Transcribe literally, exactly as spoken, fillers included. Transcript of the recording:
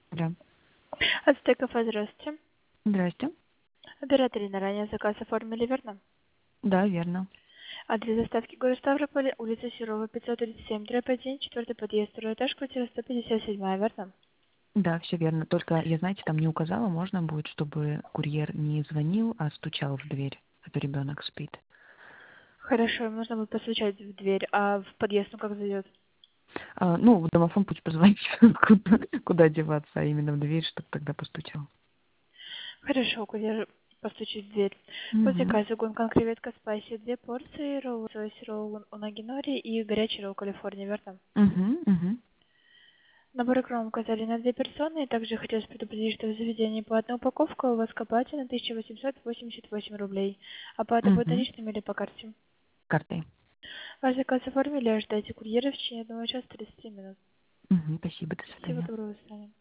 Да. Ацтекафе, здравствуйте. Здрасте. Оператор на ранее заказ оформили, верно? Да, верно. Адрес доставки город Ставрополь, улица Серова, пятьсот тридцать семь, дробь один, четвертый подъезд, второй этаж, квартира сто пятьдесят семь, верно? Да, все верно. Только я, знаете, там не указала, можно будет, чтобы курьер не звонил, а стучал в дверь, а то ребенок спит. Хорошо, им нужно будет постучать в дверь, а в подъезд он как зайдет? А, ну, в домофон пусть позвонит, куда, куда деваться, а именно в дверь, чтобы тогда постучал. Хорошо, курьер постучит в дверь. По Угу. заказу гонкан креветка спайси, две порции, ролл сойси, ролл унагинори и горячий ролл Калифорния, верно? Угу, угу. Набор икром указали на две персоны, и также хотелось предупредить, что в заведении по одной упаковке у вас к оплате на тысяча восемьсот восемьдесят восемь рублей. Оплата будет Угу. наличными или по карте? Картой. Ваш заказ оформили, ожидайте курьера в течение одного часа тридцати минут. Угу. Спасибо, до Всего свидания. доброго, до свидания.